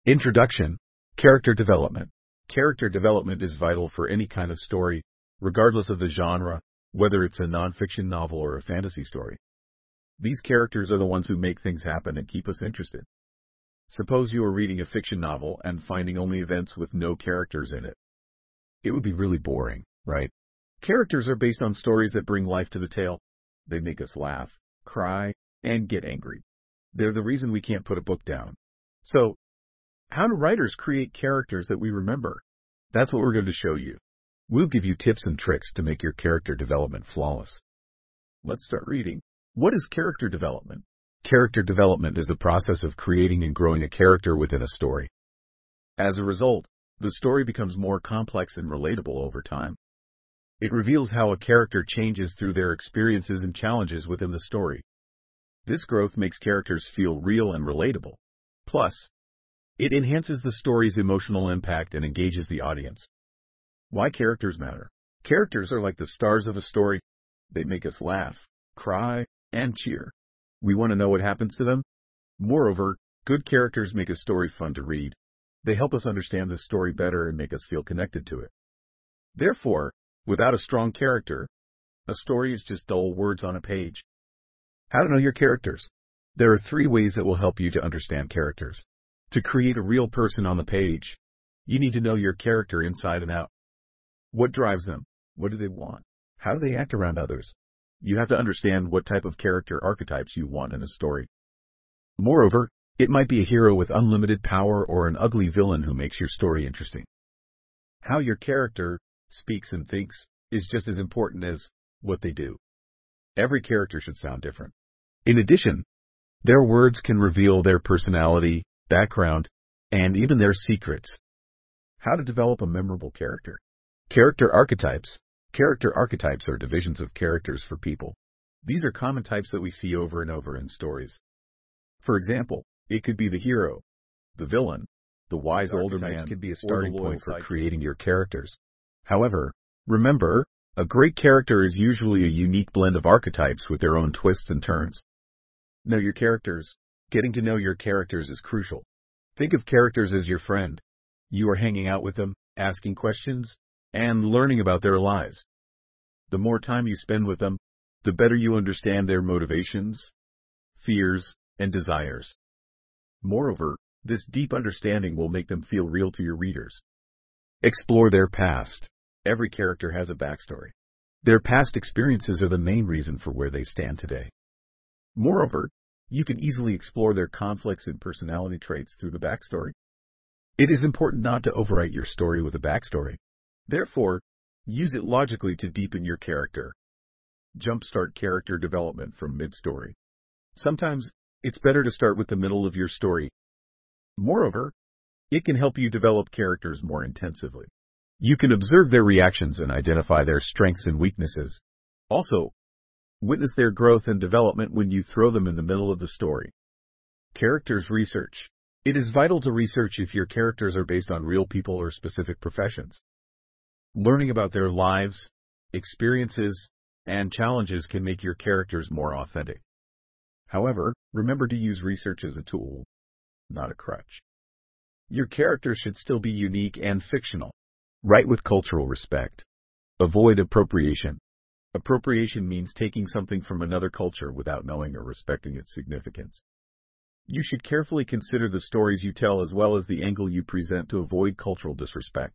Introduction. Character development. Character development is vital for any kind of story, regardless of the genre, whether it's a nonfiction novel or a fantasy story. These characters are the ones who make things happen and keep us interested. Suppose you are reading a fiction novel and finding only events with no characters in it. It would be really boring, right? Characters are based on stories that bring life to the tale. They make us laugh, cry, and get angry. They're the reason we can't put a book down. So, how do writers create characters that we remember? That's what we're going to show you. We'll give you tips and tricks to make your character development flawless. Let's start reading. What is character development? Character development is the process of creating and growing a character within a story. As a result, the story becomes more complex and relatable over time. It reveals how a character changes through their experiences and challenges within the story. This growth makes characters feel real and relatable. Plus, it enhances the story's emotional impact and engages the audience. Why characters matter? Characters are like the stars of a story. They make us laugh, cry, and cheer. We want to know what happens to them. Moreover, good characters make a story fun to read. They help us understand the story better and make us feel connected to it. Therefore, without a strong character, a story is just dull words on a page. How to know your characters? There are 3 ways that will help you to understand characters. To create a real person on the page, you need to know your character inside and out. What drives them? What do they want? How do they act around others? You have to understand what type of character archetypes you want in a story. Moreover, it might be a hero with unlimited power or an ugly villain who makes your story interesting. How your character speaks and thinks is just as important as what they do. Every character should sound different. In addition, their words can reveal their personality, background, and even their secrets. How to develop a memorable character. Character archetypes. Character archetypes are divisions of characters for people. These are common types that we see over and over in stories. For example, it could be the hero, the villain, the wise older man, could be a starting point for creating your characters. However, remember, a great character is usually a unique blend of archetypes with their own twists and turns. Know your characters. Getting to know your characters is crucial. Think of characters as your friend. You are hanging out with them, asking questions, and learning about their lives. The more time you spend with them, the better you understand their motivations, fears, and desires. Moreover, this deep understanding will make them feel real to your readers. Explore their past. Every character has a backstory. Their past experiences are the main reason for where they stand today. Moreover, you can easily explore their conflicts and personality traits through the backstory. It is important not to overwrite your story with a backstory. Therefore, use it logically to deepen your character. Jumpstart character development from mid-story. Sometimes, it's better to start with the middle of your story. Moreover, it can help you develop characters more intensively. You can observe their reactions and identify their strengths and weaknesses. Also, witness their growth and development when you throw them in the middle of the story. Characters research. It is vital to research if your characters are based on real people or specific professions. Learning about their lives, experiences, and challenges can make your characters more authentic. However, remember to use research as a tool, not a crutch. Your character should still be unique and fictional. Write with cultural respect. Avoid appropriation. Appropriation means taking something from another culture without knowing or respecting its significance. You should carefully consider the stories you tell as well as the angle you present to avoid cultural disrespect.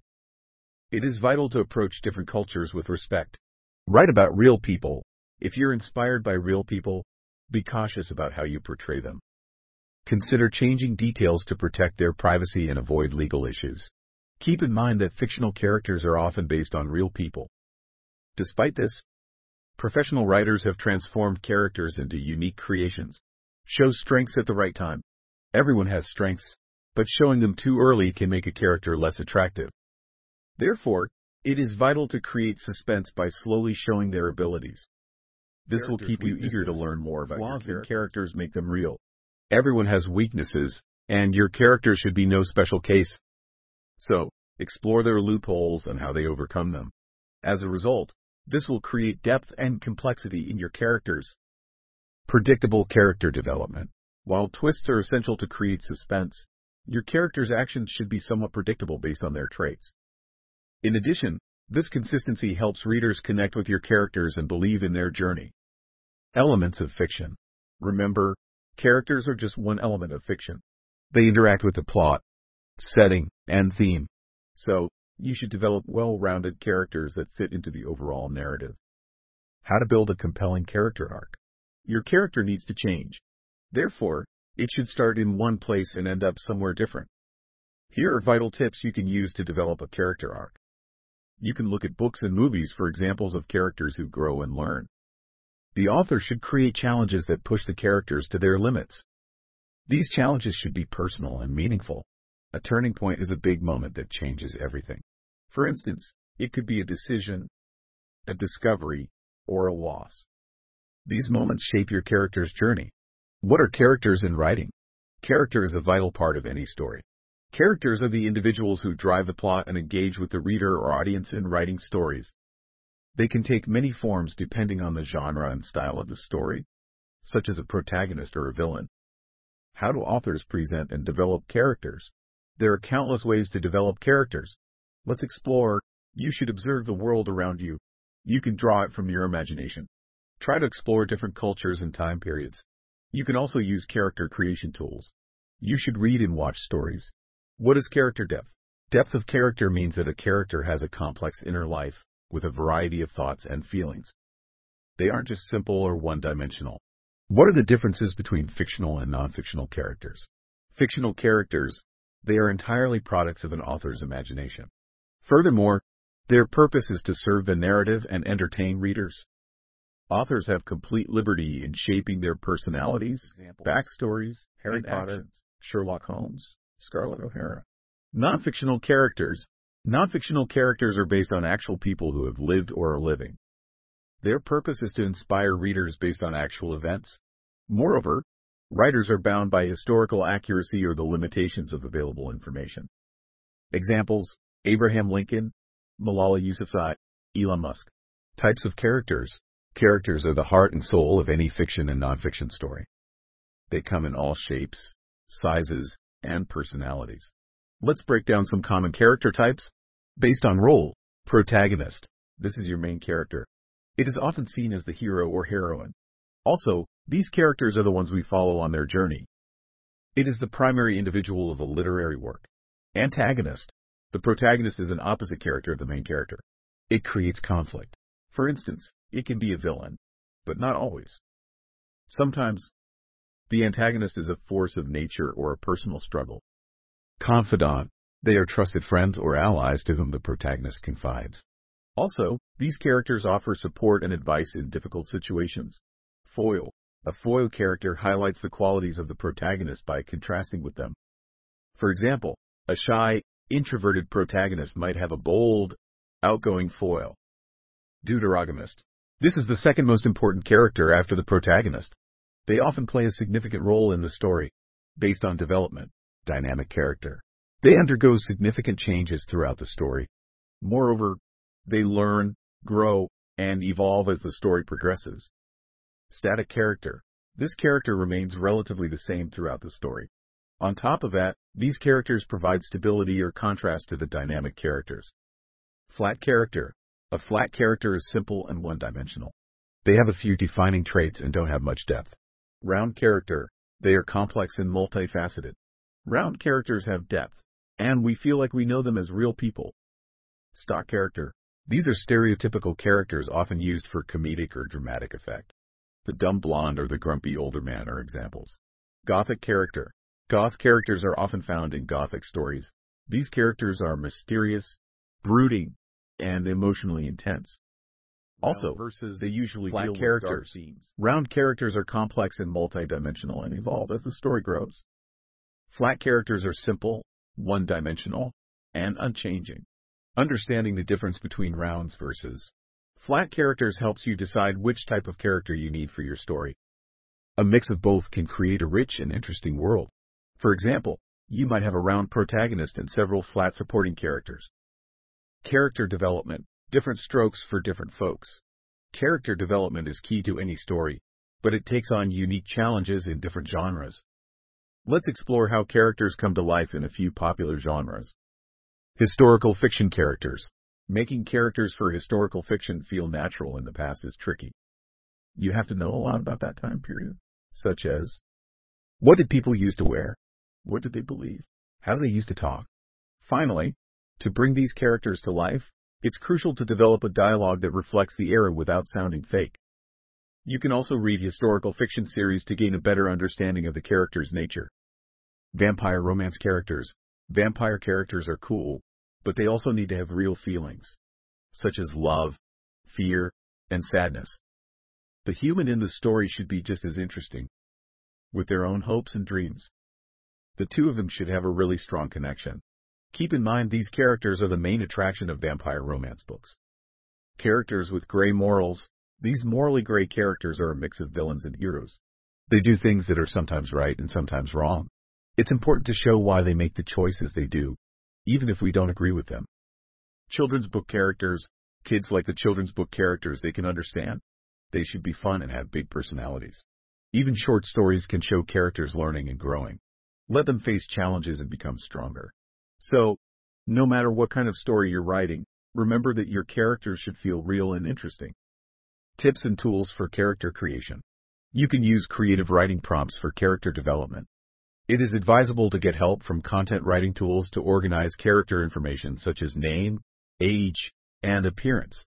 It is vital to approach different cultures with respect. Write about real people. If you're inspired by real people, be cautious about how you portray them. Consider changing details to protect their privacy and avoid legal issues. Keep in mind that fictional characters are often based on real people. Despite this, professional writers have transformed characters into unique creations. Show strengths at the right time. Everyone has strengths, but showing them too early can make a character less attractive. Therefore, it is vital to create suspense by slowly showing their abilities. This will keep you eager to learn more about flaws in characters, make them real. Everyone has weaknesses, and your character should be no special case. So, explore their loopholes and how they overcome them. As a result, this will create depth and complexity in your characters. Predictable character development. While twists are essential to create suspense, Your character's actions should be somewhat predictable based on their traits. In addition, this consistency helps readers connect with your characters and believe in their journey. Elements of fiction. Remember, characters are just one element of fiction. They interact with the plot, setting, and theme. So, you should develop well-rounded characters that fit into the overall narrative. How to build a compelling character arc. Your character needs to change. Therefore, it should start in one place and end up somewhere different. Here are vital tips you can use to develop a character arc. You can look at books and movies for examples of characters who grow and learn. The author should create challenges that push the characters to their limits. These challenges should be personal and meaningful. A turning point is a big moment that changes everything. For instance, it could be a decision, a discovery, or a loss. These moments shape your character's journey. What are characters in writing? Character is a vital part of any story. Characters are the individuals who drive the plot and engage with the reader or audience in writing stories. They can take many forms depending on the genre and style of the story, such as a protagonist or a villain. How do authors present and develop characters? There are countless ways to develop characters. Let's explore. You should observe the world around you. You can draw it from your imagination. Try to explore different cultures and time periods. You can also use character creation tools. You should read and watch stories. What is character depth? Depth of character means that a character has a complex inner life with a variety of thoughts and feelings. They aren't just simple or one-dimensional. What are the differences between fictional and non-fictional characters? Fictional characters, they are entirely products of an author's imagination. Furthermore, their purpose is to serve the narrative and entertain readers. Authors have complete liberty in shaping their personalities, backstories, Harry Potter, Sherlock Holmes, Scarlett O'Hara. Non-fictional characters. Non-fictional characters are based on actual people who have lived or are living. Their purpose is to inspire readers based on actual events. Moreover, writers are bound by historical accuracy or the limitations of available information. Examples: Abraham Lincoln, Malala Yousafzai, Elon Musk. Types of characters. Characters are the heart and soul of any fiction and nonfiction story. They come in all shapes, sizes, and personalities. Let's break down some common character types. Based on role. Protagonist. This is your main character. It is often seen as the hero or heroine. Also, these characters are the ones we follow on their journey. It is the primary individual of a literary work. Antagonist. The protagonist is an opposite character of the main character. It creates conflict. For instance, it can be a villain, but not always. Sometimes, the antagonist is a force of nature or a personal struggle. Confidant. They are trusted friends or allies to whom the protagonist confides. Also, these characters offer support and advice in difficult situations. Foil. A foil character highlights the qualities of the protagonist by contrasting with them. For example, a shy, introverted protagonist might have a bold, outgoing foil. Deuteragonist. This is the second most important character after the protagonist. They often play a significant role in the story. Based on development. Dynamic character. They undergo significant changes throughout the story. Moreover, they learn, grow, and evolve as the story progresses. Static character. This character remains relatively the same throughout the story. On top of that, these characters provide stability or contrast to the dynamic characters. Flat character. A flat character is simple and one-dimensional. They have a few defining traits and don't have much depth. Round character. They are complex and multifaceted. Round characters have depth, and we feel like we know them as real people. Stock character. These are stereotypical characters often used for comedic or dramatic effect. The dumb blonde or the grumpy older man are examples. Gothic character. Goth characters are often found in Gothic stories. These characters are mysterious, brooding, and emotionally intense. Also, they usually deal with dark themes. Round characters are complex and multidimensional and evolve as the story grows. Flat characters are simple, one-dimensional, and unchanging. Understanding the difference between rounds versus flat characters helps you decide which type of character you need for your story. A mix of both can create a rich and interesting world. For example, you might have a round protagonist and several flat supporting characters. Character development. Different strokes for different folks. Character development is key to any story, but it takes on unique challenges in different genres. Let's explore how characters come to life in a few popular genres. Historical fiction characters. Making characters for historical fiction feel natural in the past is tricky. You have to know a lot about that time period, such as, what did people used to wear? What did they believe? How did they used to talk? Finally, to bring these characters to life, it's crucial to develop a dialogue that reflects the era without sounding fake. You can also read historical fiction series to gain a better understanding of the character's nature. Vampire romance characters. Vampire characters are cool, but they also need to have real feelings, such as love, fear, and sadness. The human in the story should be just as interesting, with their own hopes and dreams. The two of them should have a really strong connection. Keep in mind these characters are the main attraction of vampire romance books. Characters with gray morals. These morally gray characters are a mix of villains and heroes. They do things that are sometimes right and sometimes wrong. It's important to show why they make the choices they do, even if we don't agree with them. Children's book characters. Kids like the children's book characters they can understand. They should be fun and have big personalities. Even short stories can show characters learning and growing. Let them face challenges and become stronger. So, no matter what kind of story you're writing, remember that your characters should feel real and interesting. Tips and tools for character creation. You can use creative writing prompts for character development. It is advisable to get help from content writing tools to organize character information such as name, age, and appearance.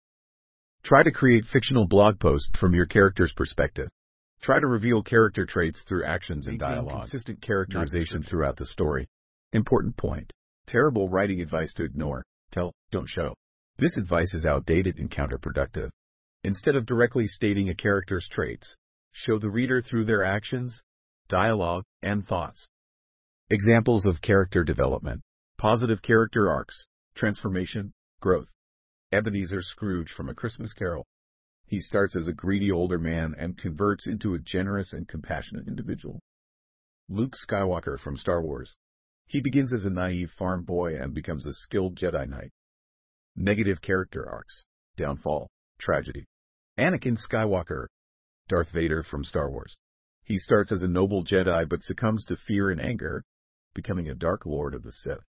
Try to create fictional blog posts from your character's perspective. Try to reveal character traits through actions and dialogue. Consistent characterization throughout the story. Important point. Terrible writing advice to ignore. Tell, don't show. This advice is outdated and counterproductive. Instead of directly stating a character's traits, show the reader through their actions, dialogue, and thoughts. Examples of character development. Positive character arcs. Transformation, growth. Ebenezer Scrooge from A Christmas Carol. He starts as a greedy older man and converts into a generous and compassionate individual. Luke Skywalker from Star Wars. He begins as a naive farm boy and becomes a skilled Jedi Knight. Negative character arcs. Downfall, tragedy. Anakin Skywalker. Darth Vader from Star Wars. He starts as a noble Jedi but succumbs to fear and anger, becoming a Dark Lord of the Sith.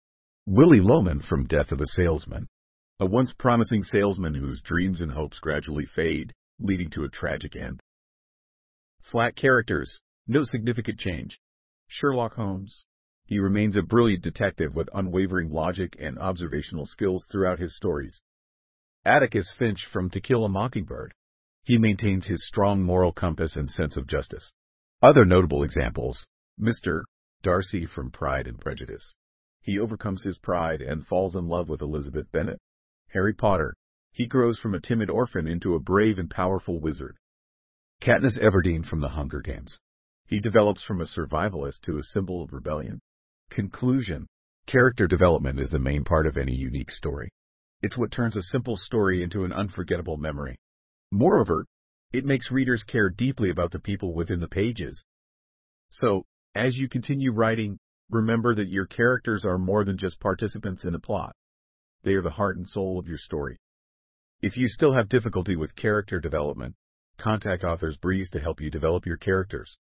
Willy Loman from Death of a Salesman. A once promising salesman whose dreams and hopes gradually fade, leading to a tragic end. Flat characters. No significant change. Sherlock Holmes. He remains a brilliant detective with unwavering logic and observational skills throughout his stories. Atticus Finch from To Kill a Mockingbird. He maintains his strong moral compass and sense of justice. Other notable examples. Mr. Darcy from Pride and Prejudice. He overcomes his pride and falls in love with Elizabeth Bennet. Harry Potter. He grows from a timid orphan into a brave and powerful wizard. Katniss Everdeen from The Hunger Games. He develops from a survivalist to a symbol of rebellion. Conclusion. Character development is the main part of any unique story. It's what turns a simple story into an unforgettable memory. Moreover, it makes readers care deeply about the people within the pages. So, as you continue writing, remember that your characters are more than just participants in a plot. They are the heart and soul of your story. If you still have difficulty with character development, contact Authors Breeze to help you develop your characters.